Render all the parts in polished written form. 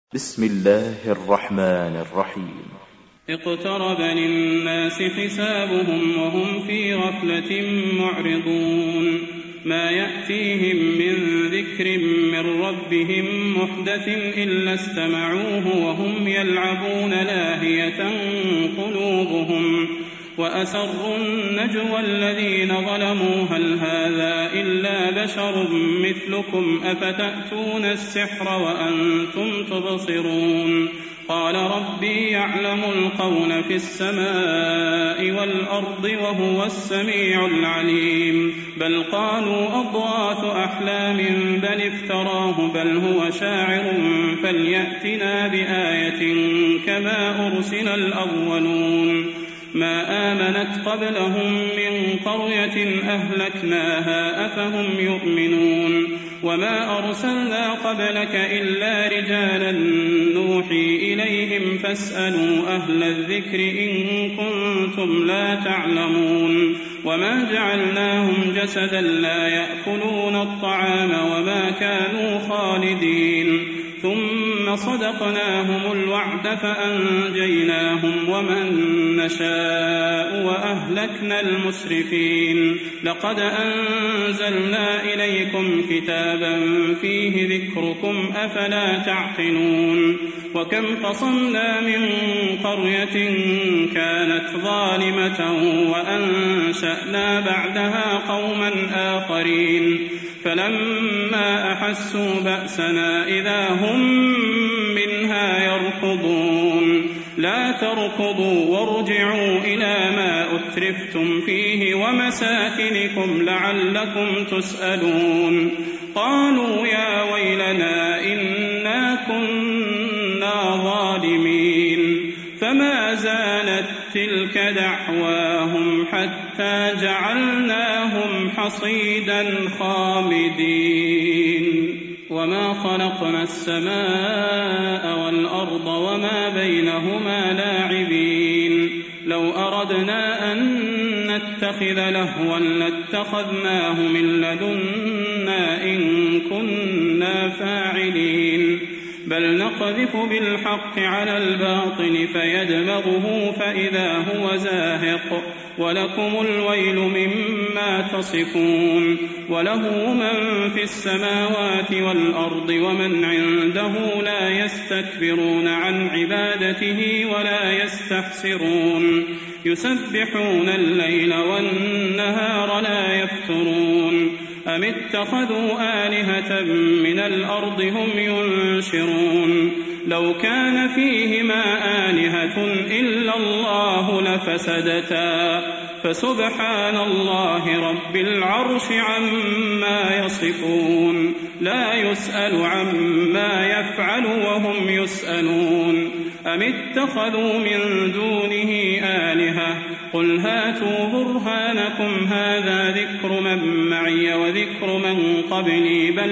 بسم الله الرحمن الرحيم. اقترب للناس حسابهم وهم في غفلة معرضون ما يأتيهم من ذكر من ربهم محدث إلا استمعوه وهم يلعبون لاهية قلوبهم وأسروا النجوى الذين ظلموا هل هذا إلا بشر مثلكم أفتأتون السحر وأنتم تبصرون قال ربي يعلم القول في السماء والأرض وهو السميع العليم بل قالوا أضغاث أحلام بل افتراه بل هو شاعر فليأتنا بآية كما أرسل الأولون ما آمنت قبلهم من قرية أهلكناها أفهم يؤمنون وما أرسلنا قبلك إلا رجالا نوحي إليهم فاسألوا أهل الذكر إن كنتم لا تعلمون وما جعلناهم جسدا لا يأكلون الطعام وما كانوا خالدين ثم صدقناهم الوعد فأنجيناهم ومن نشاء وأهلكنا المسرفين لقد أنزلنا إليكم كتابا فيه ذكركم أفلا تعقلون وكم قصمنا من قرية كانت ظالمة وأنشأنا بعدها قوما آخرين فلما أحسوا بأسنا إذا هم منها يركضون لا تركضوا وارجعوا إلى ما أترفتم فيه ومساكنكم لعلكم تسألون قالوا يا ويلنا إنا كنا ظالمين فما زالت تلك دعواهم حتى جعلناهم حصيدا خامدين وما خلقنا السماء والأرض وما بينهما لاعبين لو أردنا أن نتخذ لهوا لاتخذناه من لدنا إن كنا فاعلين بل نقذف بالحق على الباطل فيدمغه فإذا هو زاهق ولكم الويل مما تصفون وله من في السماوات والأرض ومن عنده لا يستكبرون عن عبادته ولا يستحسرون يسبحون الليل والنهار لا يفترون أم اتخذوا آلهة من الأرض هم ينشرون لو كان فيهما آلهة إلا الله لفسدتا فسبحان الله رب العرش عما يصفون لا يسأل عما يفعل وهم يسألون أم اتخذوا من دونه آلهة قل هاتوا برهانكم هذا ذكر من معي وذكر من قبلي بل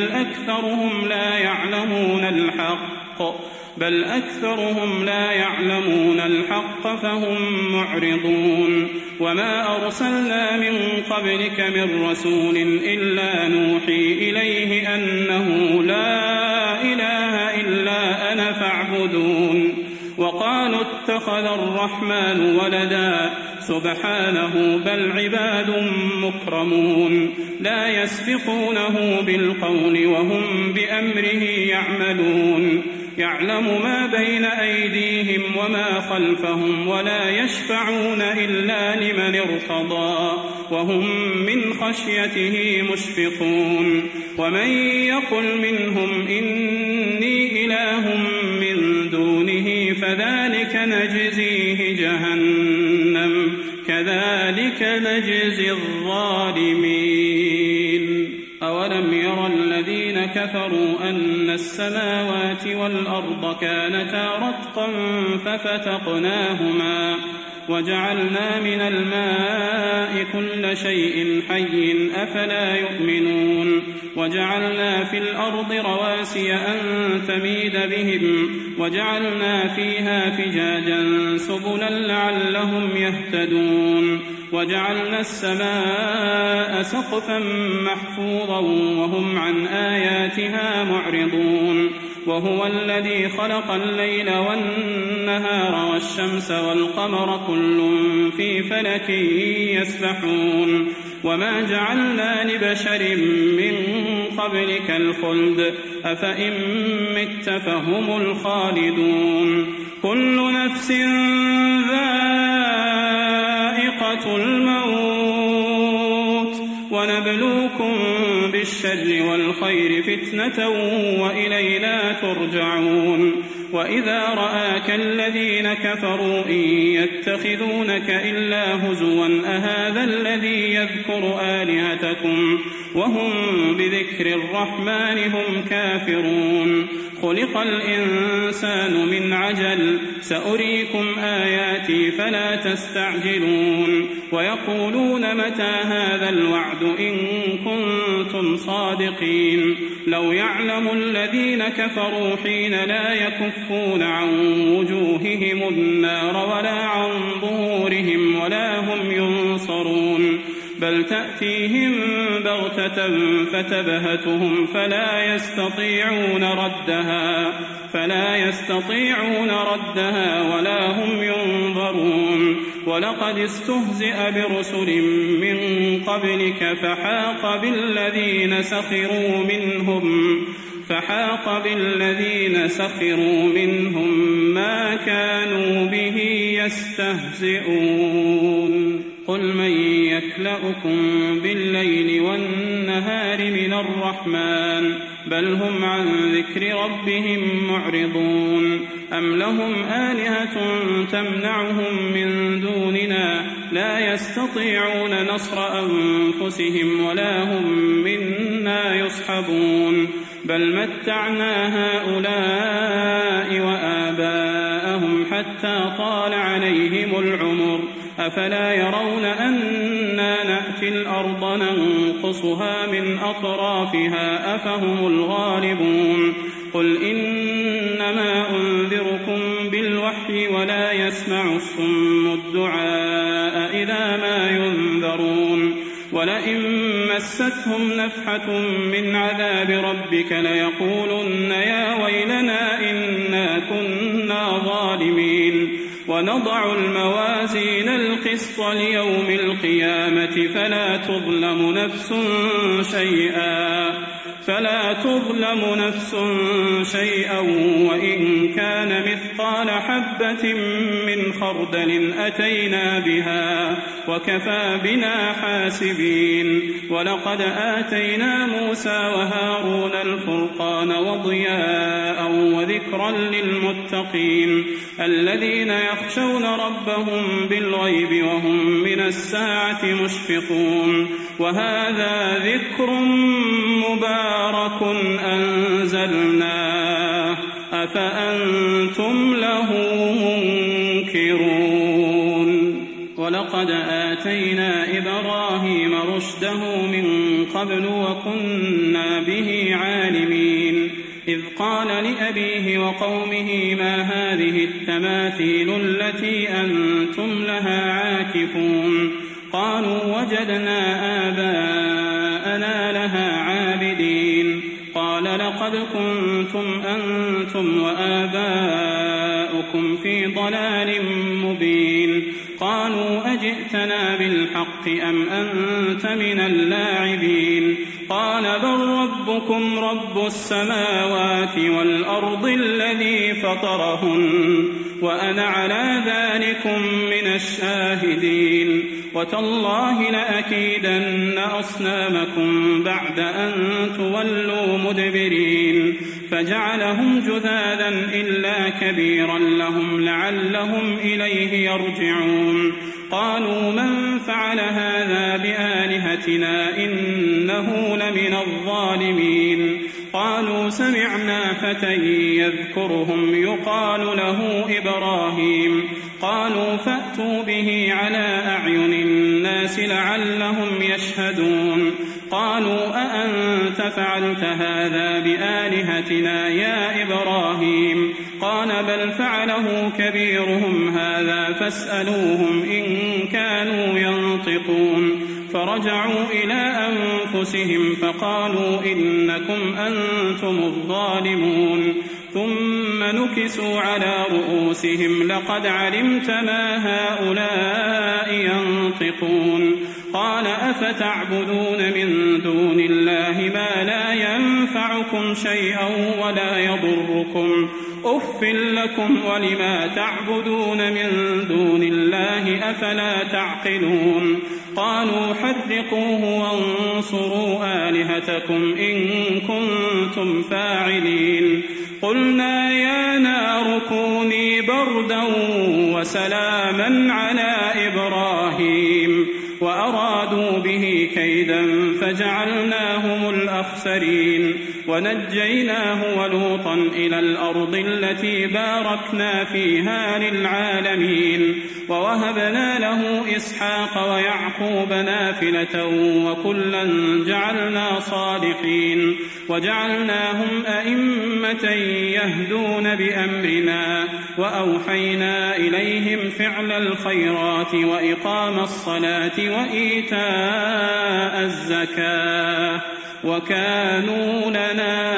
أكثرهم لا يعلمون الحق فهم معرضون وما أرسلنا من قبلك من رسول إلا نوحي إليه أنه لا إله إلا أنا فاعبدون وقالوا اتخذ الرحمن ولدا سبحانه بل عباد مكرمون لا يسبقونه بالقول وهم بأمره يعملون يعلم ما بين أيديهم وما خلفهم ولا يشفعون إلا لمن ارتضى وهم من خشيته مشفقون ومن يقل منهم إني إله من دونه فذلك نجزيه جهنم كذلك نجزي الظالمين أولم يرى الذين كفروا أن السماوات والأرض كانتا رتقا ففتقناهما وجعلنا من الماء كل شيء حي أفلا يؤمنون وجعلنا في الأرض رواسي أن تميد بهم وجعلنا فيها فجاجا سبلا لعلهم يهتدون وجعلنا السماء سقفا محفوظا وهم عن آياتها معرضون وهو الذي خلق الليل والنهار والشمس والقمر كل في فلك يسبحون وما جعلنا لبشر من قبلك الخلد أفإن مت فهم الخالدون كل نفس ذائقة الموت ونبلوكم بالشر والخير فتنة وإلينا ترجعون وإذا رآك الذين كفروا إن يتخذونك إلا هزوا أهذا الذي يذكر آلهتكم وهم بذكر الرحمن هم كافرون خلق الإنسان من عجل سأريكم آياتي فلا تستعجلون ويقولون متى هذا الوعد إن كنتم صادقين لو يعلم الذين كفروا حين لا يكفون عن وجوههم النار ولا عن ظهورهم ولا هم ينصرون بل تأتيهم بغتة فتبهتهم فلا يستطيعون ردها ولا هم ينظرون ولقد استهزئ برسل من قبلك فحاق بالذين سخروا منهم ما كانوا به يستهزئون قل من يكلؤكم بالليل والنهار من الرحمن بل هم عن ذكر ربهم معرضون أم لهم آلهة تمنعهم من دوننا لا يستطيعون نصر أنفسهم ولا هم منا يصحبون بل متعنا هؤلاء وآباءهم حتى طال عليهم العمر أفلا يرون أنا نأتي الأرض ننقصها من أطرافها أفهم الغالبون قل إنما أنذركم بالوحي ولا يسمع الصم الدعاء إذا ما ينذرون ولئن مستهم نفحة من عذاب ربك ليقولن يا ويلنا إنا كنا ظالمين ونضع الموازين القسط ليوم القيامة فلا تظلم نفس شيئا وإن كان مثقال حبة من خردل أتينا بها وكفى بنا حاسبين ولقد آتينا موسى وهارون الفرقان وضياء وذكرا للمتقين الذين يخشون ربهم بالغيب وهم من الساعة مشفقون وهذا ذكر مبارك أنزلناه أفأنتم له منكرون ولقد آتينا إبراهيم رشده من قبل وكنا به عالمين إذ قال لأبيه وقومه ما هذه التماثيل التي أنتم لها عاكفون قالوا وجدنا آباءنا لها عابدين قال لقد كنتم أنتم وآباؤكم في ضلال مبين قالوا أجئتنا بالحق أم أنت من اللاعبين قال بل ربكم رب السماوات والأرض الذي فطرهن وأنا على ذلكم من الشاهدين وتالله لأكيدن أصنامكم بعد أن تولوا مدبرين فجعلهم جذاذا إلا كبيرا لهم لعلهم إليه يرجعون قالوا من فعل هذا بآلهتنا إنه لمن الظالمين قالوا سمعنا فتى يذكرهم يقال له إبراهيم قالوا فأتوا به على أعين الناس لعلهم يشهدون قالوا أأنت فعلت هذا بآلهتنا يا إبراهيم؟ قال بل فعله كبيرهم هذا فاسألوهم إن كانوا ينطقون. فرجعوا إلى أنفسهم فقالوا إنكم أنتم الظالمون. ثم نكسوا على رؤوسهم لقد علمت ما هؤلاء ينطقون. قال أفتعبدون من دون الله ما لا ينفعكم شيئا ولا يضركم أف لكم ولما تعبدون من دون الله أفلا تعقلون. قالوا حرقوه وانصروا آلهتكم إن كنتم فاعلين. قلنا يا نار كوني بردا وسلاما على إبراهيم وأرادوا به كيدا فجعلناهم الأخسرين ونجيناه ولوطا إلى الأرض التي باركنا فيها للعالمين ووهبنا له إسحاق ويعقوب نافلة وكلا جعلنا صالحين وجعلناهم أئمة يهدون بأمرنا وأوحينا إليهم فعل الخيرات وإقام الصلاة وإيتاء الزكاة وكانوا لنا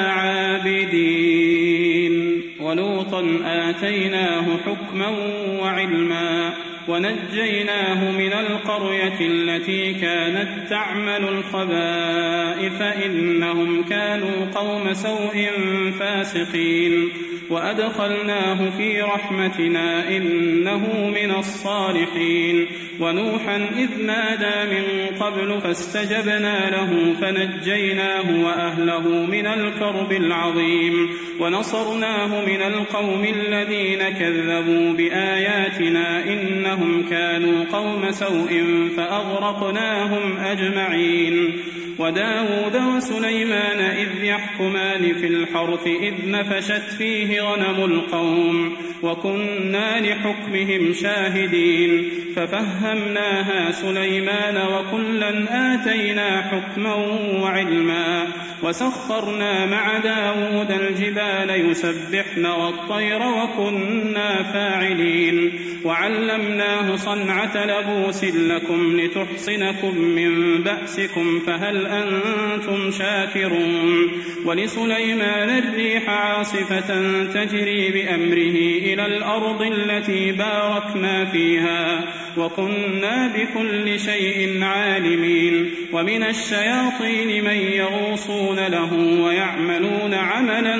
عابدين. ولوطا آتيناه حكما وعلما ونجيناه من القرية التي كانت تعمل الخبائث إنهم كانوا قوم سوء فاسقين وأدخلناه في رحمتنا إنه من الصالحين. ونوحا إذ نادى من قبل فاستجبنا له فنجيناه وأهله من الكرب العظيم ونصرناه من القوم الذين كذبوا بآياتنا إنهم كانوا قوم سوء فأغرقناهم أجمعين. وداود وسليمان إذ يحكمان في الحرث إذ نفشت فيه غنم القوم وكنا لحكمهم شاهدين ففهمناها سليمان وكلا آتينا حكما وعلما وسخرنا مع داود الجبال يسبحن والطير وكنا فاعلين وعلمناه صنعة لبوس لكم لتحصنكم من بأسكم فهل أنتم شاكرون. ولسليمان الريح عاصفة تجري بأمره إلى الأرض التي باركنا فيها وكنا بكل شيء عالمين. ومن الشياطين من يغوصون له ويعملون عملا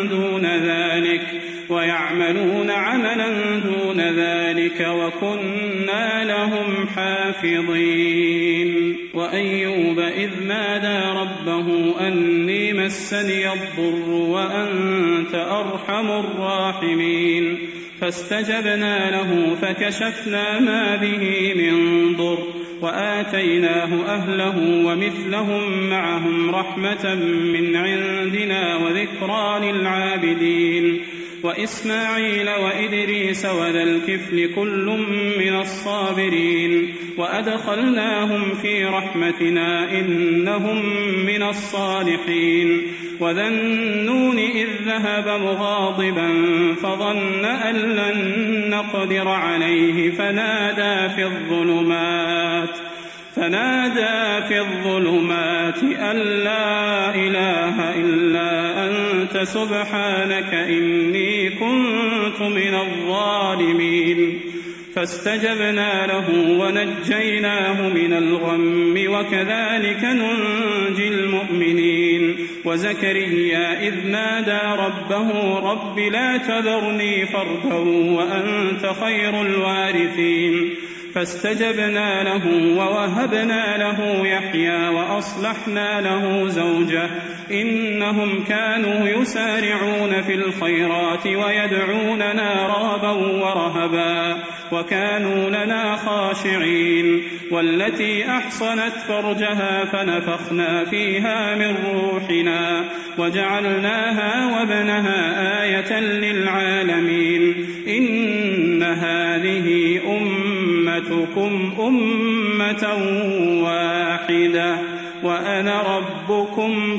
دون ذلك وكنا لهم حافظين. وأيوب إذ نادى ربه أني مسني الضر وأنت أرحم الراحمين فاستجبنا له فكشفنا ما به من ضر وآتيناه أهله ومثلهم معهم رحمة من عندنا وذكرى للعابدين. وإسماعيل وإدريس وذا الكفل كل من الصابرين وأدخلناهم في رحمتنا إنهم من الصالحين. وذا النون إذ ذهب مغاضبا فظن أن لن نقدر عليه فنادى في الظلمات أن لا إله إلا أنت سبحانك إني كنت من الظالمين. فاستجبنا له ونجيناه من الغم وكذلك ننجي المؤمنين. وزكريا إذ نادى ربه رب لا تذرني فردا وأنت خير الوارثين فاستجبنا له ووهبنا له يحيى وأصلحنا له زوجه إنهم كانوا يسارعون في الخيرات ويدعوننا رغبا ورهبا وكانوا لنا خاشعين. والتي أحصنت فرجها فنفخنا فيها من روحنا وجعلناها وابنها آية للعالمين. إن هذه أمتكم أمة واحدة وأنا ربكم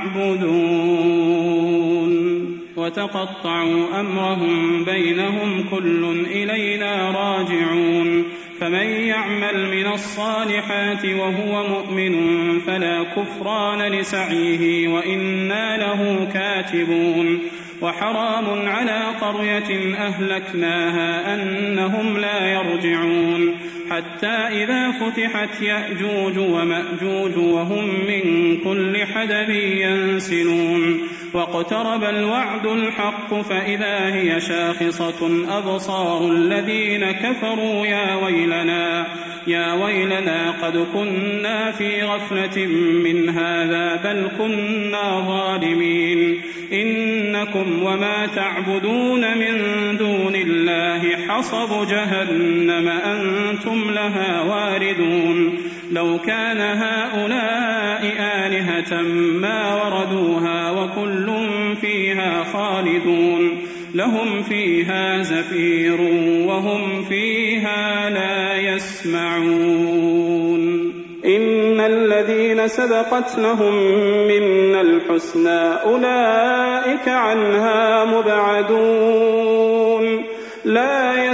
فاعبدون وتقطعوا أمرهم بينهم كل إلينا راجعون فمن يعمل من الصالحات وهو مؤمن فلا كفران لسعيه وإنا له كاتبون وحرام على قرية أهلكناها أنهم لا يرجعون حتى إذا فتحت يأجوج ومأجوج وهم من كل حدب ينسلون واقترب الوعد الحق فإذا هي شاخصة أبصار الذين كفروا يا ويلنا قد كنا في غفلة من هذا بل كنا ظالمين إنكم وما تعبدون من دون الله حصب جهنم أنتم لها واردون لو كان هؤلاء آلهة ما وردوها وكل فيها خالدون لهم فيها زفير وهم فيها لا يسمعون إن الذين سبقت لهم منا الحسنى أولئك عنها مبعدون لا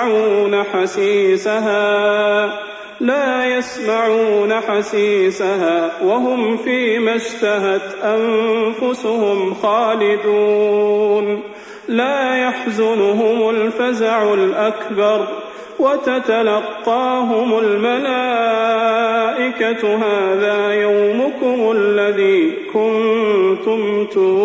يسمعون حسيسها وهم فيما اشتهت أنفسهم خالدون لا يحزنهم الفزع الأكبر وتتلقاهم الملائكة هذا يومكم الذي كنتم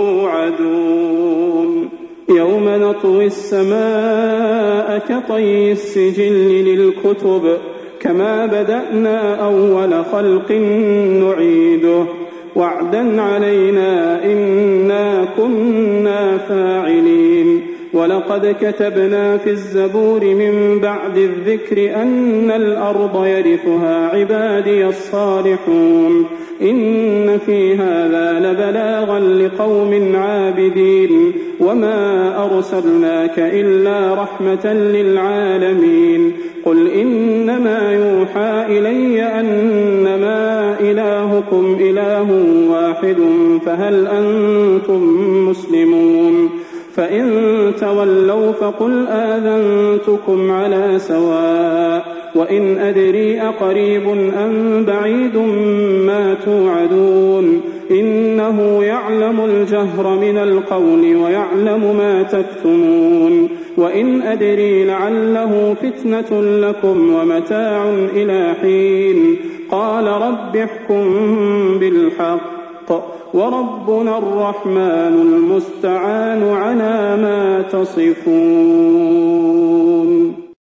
توعدون يوم نطوي السماء كطي السجل للكتب كما بدأنا أول خلق نعيده وعدا علينا إنا كنا فاعلين ولقد كتبنا في الزبور من بعد الذكر أن الأرض يرثها عبادي الصالحون إن في هذا لبلاغا لقوم عابدين وما أرسلناك إلا رحمة للعالمين قل إنما يوحى إلي أنما إلهكم إله واحد فهل أنتم مسلمون فإن تولوا فقل آذنتكم على سواء وإن أدري أقريب أم بعيد ما توعدون إنه يعلم الجهر من القول ويعلم ما تكتمون وإن أدري لعله فتنة لكم ومتاع إلى حين قال رب احكم بالحق وربنا الرحمن المستعان على ما تصفون.